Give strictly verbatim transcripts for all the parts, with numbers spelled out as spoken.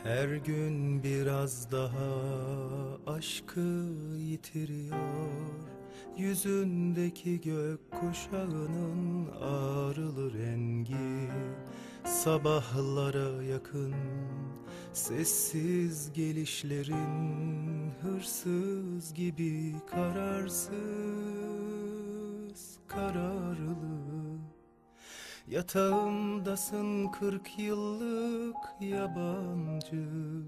Her gün biraz daha aşkı yitiriyor. Yüzündeki gökkuşağının ağrılı rengi sabahlara yakın. Sessiz gelişlerin hırsız gibi kararsız, kararlı. Yatağımdasın kırk yıllık yabancı.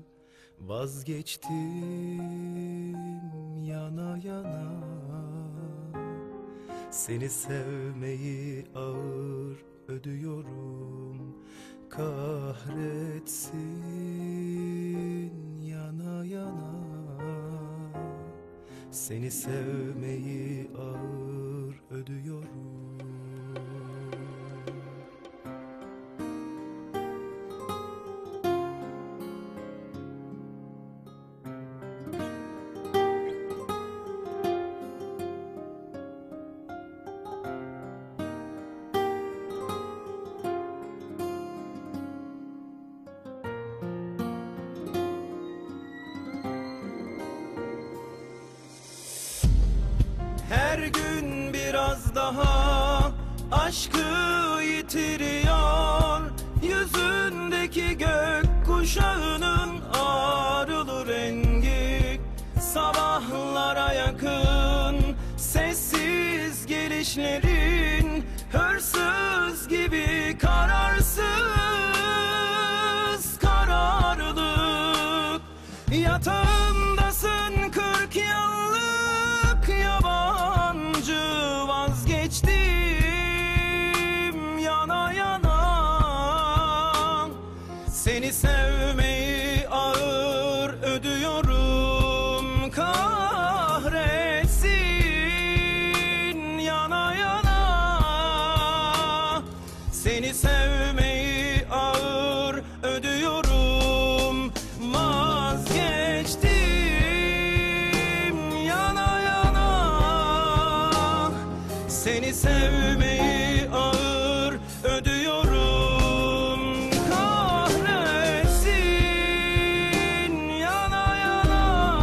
Vazgeçtim yana yana. Seni sevmeyi ağır ödüyorum. Kahretsin yana yana. Seni sevmeyi ağır ödüyorum. Her gün biraz daha aşkı yitiriyor. Yüzündeki gökkuşağının ağrılı rengi sabahlara yakın. Sessiz gelişlerin hırsız gibi kararsız, kararlılık. Yatağımdasın kırk yıllık yabancı. Vazgeçtim yana yana. Seni sevmeyi ağır ödüyorum. Kahretsin yana yana. Seni sevmeyi ağır ödüyorum. Vazgeçtim yana yana. Seni sevmeyi ağır ödüyorum. Kahretsin yana yana.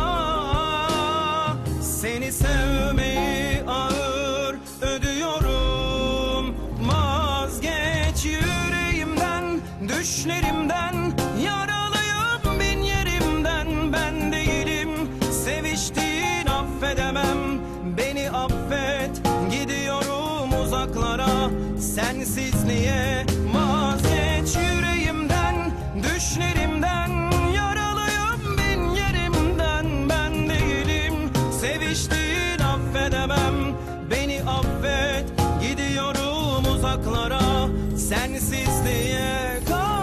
Seni sevmeyi ağır ödüyorum. Vazgeç yüreğimden, düşlerimden. Yaralıyım bin yerimden. Ben değilim seviştiğin, affedemem. Beni affet, gidiyorum uzaklara, sensizliğe. Vazgeç yüreğimden, düşlerimden. Yaralıyım bin yerimden. Ben değilim seviştiğin, affedemem. Beni affet, gidiyorum uzaklara, sensizliğe.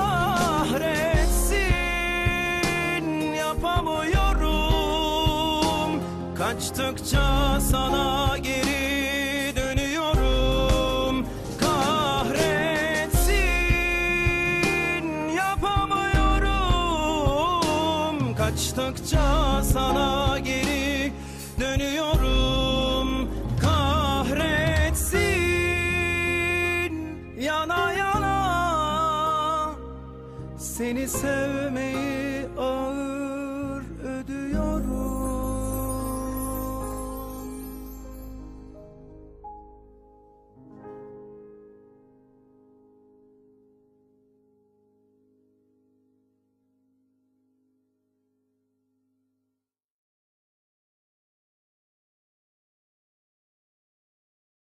Kahretsin yapamıyorum. Kaçtıkça sana geri dönüyorum. Kahretsin yapamıyorum. Kaçtıkça sana geri dönüyorum. Kahretsin yana yana. Seni sevmeyi ağır ödüyorum.